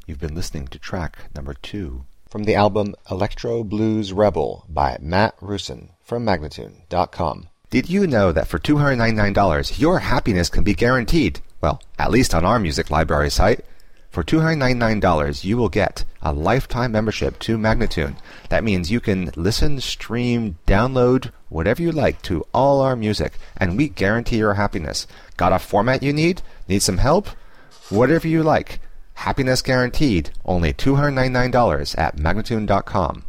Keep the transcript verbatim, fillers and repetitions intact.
You've been listening to track number two from the album Electro Blues Rebel by Matt Russin from Magnatune dot com. Did you know that for two hundred ninety-nine dollars your happiness can be guaranteed? Well, at least on our music library site. For two hundred ninety-nine dollars you will get a lifetime membership to Magnatune. That means you can listen, stream, download, whatever you like to all our music, and we guarantee your happiness. Got a format you need? Need some help? Whatever you like. Happiness guaranteed. Only two hundred ninety-nine dollars at Magnatune dot com.